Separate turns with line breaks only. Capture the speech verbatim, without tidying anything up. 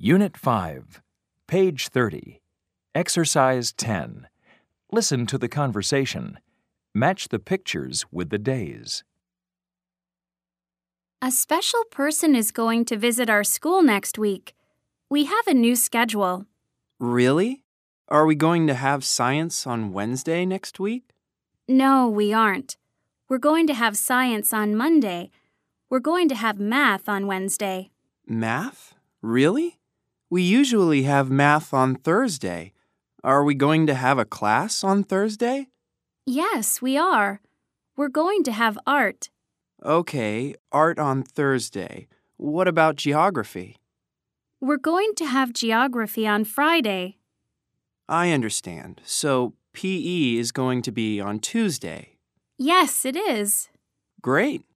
Unit five, page thirty. Exercise ten. Listen to the conversation. Match the pictures with the days.
A special person is going to visit our school next week. We have a new schedule.
Really? Are we going to have science on Wednesday next week?
No, we aren't. We're going to have science on Monday. We're going to have math on Wednesday.
Math? Really? We usually have math on Thursday. Are we going to have a class on Thursday?
Yes, we are. We're going to have art.
Okay, art on Thursday. What about geography?
We're going to have geography on Friday.
I understand. So P E is going to be on Tuesday.
Yes, it is.
Great.